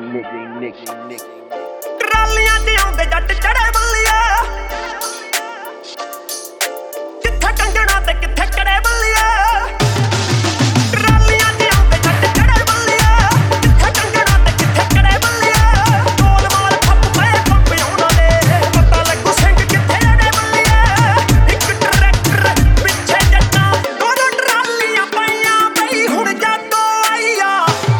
ਟਰਾਲੀਆਂ 'ਚ ਆਉਂਦੇ ਜੱਟ ਚੜੇ ਬੱਲੀਏ, ਕਿੱਥੇ ਕੰਗਣਾ ਤੇ ਕਿੱਥੇ ਕੜੇ ਬੱਲੀਏ। ਟਰਾਲੀਆਂ 'ਚ ਆਉਂਦੇ ਜੱਟ ਚੜੇ ਬੱਲੀਏ, ਕਿੱਥੇ ਕੰਗਣਾ ਤੇ ਕਿੱਥੇ ਕੜੇ ਬੱਲੀਏ। ਗੋਲ ਮਾਲ ਖੱਪ ਪਏ ਖੱਪ ਉਹਨਾਂ ਦੇ, ਪਤਾ ਲੱਗੂ ਸਿੰਘ ਕਿੱਥੇ ਅੜੇ ਬੱਲੀਏ। ਇੱਕ ਟਰੈਕਟਰ ਪਿੱਛੇ ਜੱਟਾਂ, ਦੋ ਟਰਾਲੀਆਂ ਪਈਆਂ ਬਈ ਹੁਣ ਜਾਗੋ ਆਈਆ।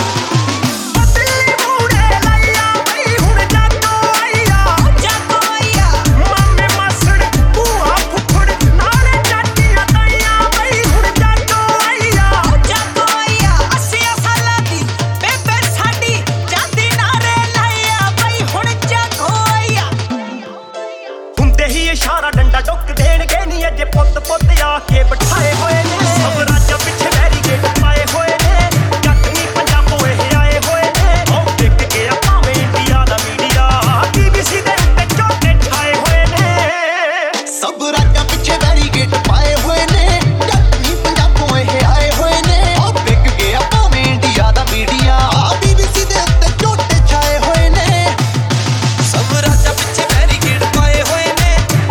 ਇਸ਼ਾਰਾ ਡੰਡਾ ਟੁੱਕ ਦੇਣਗੇ ਨੀ ਅਜੇ ਪੁੱਤ ਪੁੱਤ ਆ ਕੇ ਬਿਠਾਏ ਹੋਏ ਨੇ। ਸਭ ਰਾਜਾਂ ਪਿੱਛੇ ਬੈਰੀਕੇਡ ਪਾਏ ਹੋਏ ਨੇ, ਜੱਟ ਨੀ ਪੰਜਾਬੋਂ ਇਹ ਆਏ ਹੋਏ ਨੇ। ਉਹ ਡਿੱਗ ਗਿਆ ਭਾਵੇਂ ਇੰਡੀਆ ਦਾ ਮੀਡੀਆ, BBC ਦੇ ਉੱਤੇ ਝੋਟੇ ਛਾਏ ਹੋਏ ਨੇ। ਸਭ ਰਾਜਾਂ ਪਿੱਛੇ ਬੈਰੀਕੇਡ ਪਾਏ ਹੋਏ ਨੇ, ਜੱਟ ਨੀ ਪੰਜਾਬੋਂ ਇਹ ਆਏ ਹੋਏ ਨੇ। ਉਹ ਡਿੱਗ ਗਿਆ ਭਾਵੇਂ ਇੰਡੀਆ ਦਾ ਮੀਡੀਆ, BBC ਦੇ ਉੱਤੇ ਝੋਟੇ ਛਾਏ ਹੋਏ ਨੇ। ਸਭ ਰਾਜਾਂ ਪਿੱਛੇ ਬੈਰੀਕੇਡ ਪਾਏ ਹੋਏ ਨੇ,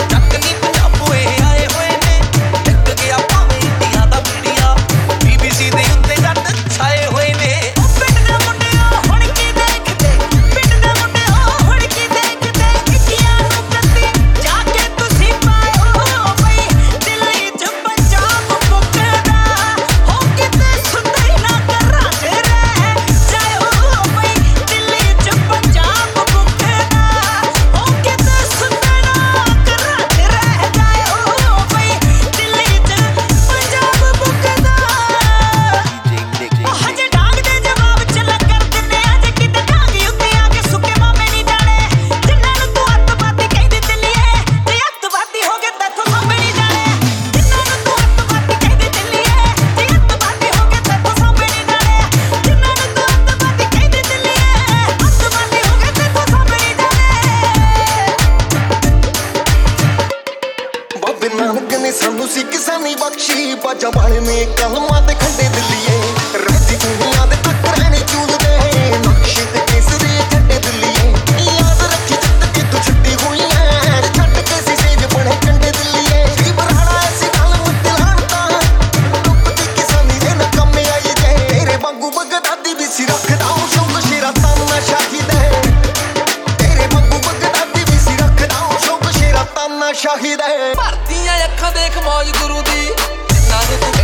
ਨਾਨਕ ਨੇ ਸਾਨੂੰ ਸੀ ਕਿਸਾਨੀ ਬਖਸ਼ੀ। ਬਾਜਾਂ ਵਾਲੇ ਨੇ ਕਲਮਾਂ ਤੇ ਖੰਡੇ ਦਿੱਲੀਏ, ਰਾਜੀ ਦੁਨੀਆ ਦੇ ਟੱਕਰਾਂ ਚੂਲਦੇ ਨਕਸ਼ੇ ਤੇ ਕੇਸਰੀ ਝੰਡੇ ਦਿੱਲੀਏ। ਯਾਦ ਰੱਖੀ ਜਿੱਤ ਕੇ ਤੂੰ ਛੁੱਟੀ ਹੋਈ ਐ, ਛੱਡ ਕੇ ਸੀ ਸੇਜ ਬਣੇ ਕੰਡੇ ਦਿੱਲੀਏ। ਜੀ ਬਰਾੜਾ ਐਸੀ ਗੱਲ ਮੁੱਤੇ ਲਾਣਤਾ, ਡੁੱਬਦੀ ਕਿਸਾਨੀ ਦੇ ਨਕਮੇ ਆਈ ਜੇ। ਤੇਰੇ ਵਾਂਗੂ ਬਗਦਾਦੀ ਵੀ ਸੀ ਰੱਖਦਾ ਸ਼ੌਕ ਸ਼ੇਰਾ ਤਾਨਾ ਸ਼ਾਹੀ ਦੇ। ਤੇਰੇ ਵਾਂਗੂ ਬਗਦਾਦੀ ਵੀ ਸੀ ਰੱਖਦਾ ਸ਼ੌਕ ਸ਼ੇਰਾ ਤਾਨਾ ਸ਼ਾਹੀ ਦੇ। ਭਰਤੀਆਂ ਅੱਖਾਂ ਦੇਖ ਮੌਜ ਗੁਰੂ ਦੀ, ਜਿੰਨਾ ਨੂੰ